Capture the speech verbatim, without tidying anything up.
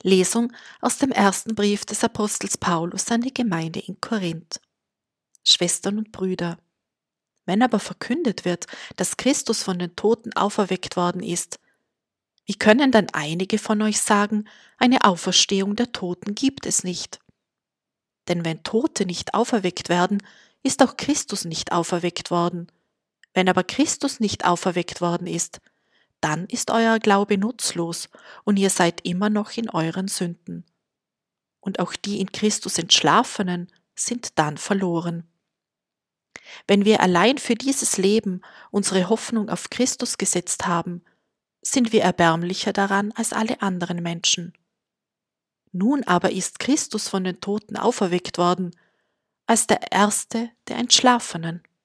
Lesung aus dem ersten Brief des Apostels Paulus an die Gemeinde in Korinth. Schwestern und Brüder, wenn aber verkündet wird, dass Christus von den Toten auferweckt worden ist, wie können dann einige von euch sagen, eine Auferstehung der Toten gibt es nicht? Denn wenn Tote nicht auferweckt werden, ist auch Christus nicht auferweckt worden. Wenn aber Christus nicht auferweckt worden ist, dann ist euer Glaube nutzlos und ihr seid immer noch in euren Sünden. Und auch die in Christus Entschlafenen sind dann verloren. Wenn wir allein für dieses Leben unsere Hoffnung auf Christus gesetzt haben, sind wir erbärmlicher daran als alle anderen Menschen. Nun aber ist Christus von den Toten auferweckt worden, als der Erste der Entschlafenen.